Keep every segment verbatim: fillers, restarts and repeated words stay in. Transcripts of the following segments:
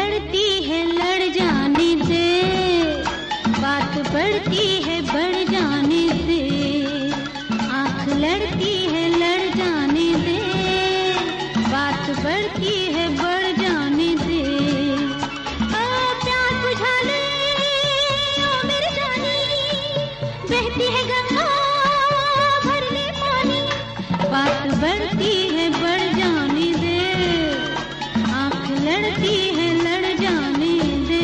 लड़ती है लड़ जाने दे, बात बढ़ती है बढ़ जाने दे। आँख लड़ती है लड़ जाने दे, बात बढ़ती है बढ़ जाने दे। ओ प्यास बुझा ले ओ मेरी जानी, बहती है गंगा भर ले पानी। बात बढ़ती है बढ़ जाने दे, आँख लड़ती है लड़ जाने दे।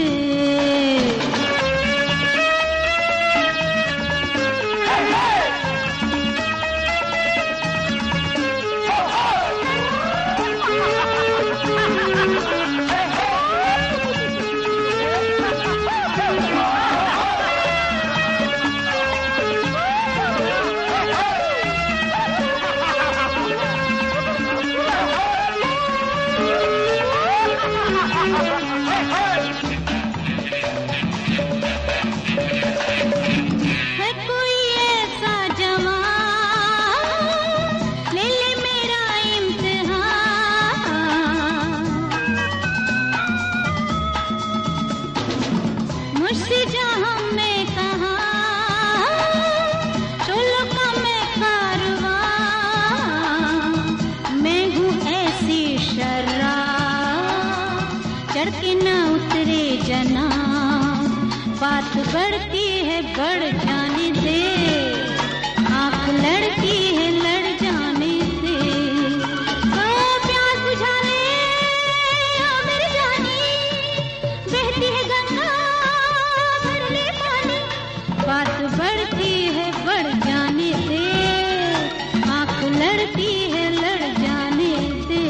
मुझसे जहाँ मैं कहा चलो का मैं कारवां, मैं हूँ ऐसी शर्राब चढ़ के न उतरे जना। बात बढ़ती है बढ़ जाने दे, आँख लड़ती है लड़ जाने दे। ओ प्यास बुझा ले ओ मेरी जानी, बहती है गंगा बात बढ़ती है बढ़ जाने दे, आँख लड़ती है लड़ जाने दे।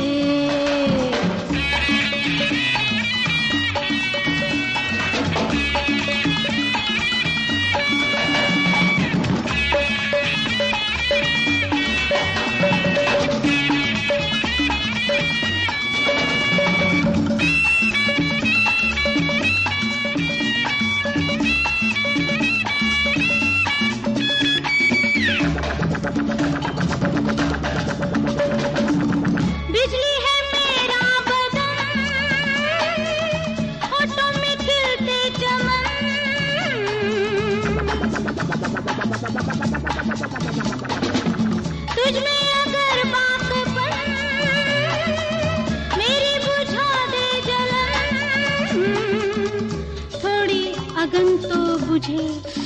बिजली है मेरा बदन, होठों में खिलते चमन। तुझ में अगर बातपन मेरी बुझा दे जलन। थोड़ी अगन तो बुझे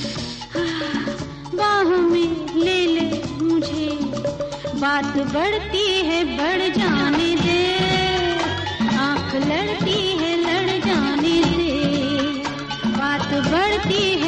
बाहों में ले ले मुझे। बात बढ़ती है बढ़ जाने दे, आँख लड़ती है लड़ जाने दे। बात बढ़ती है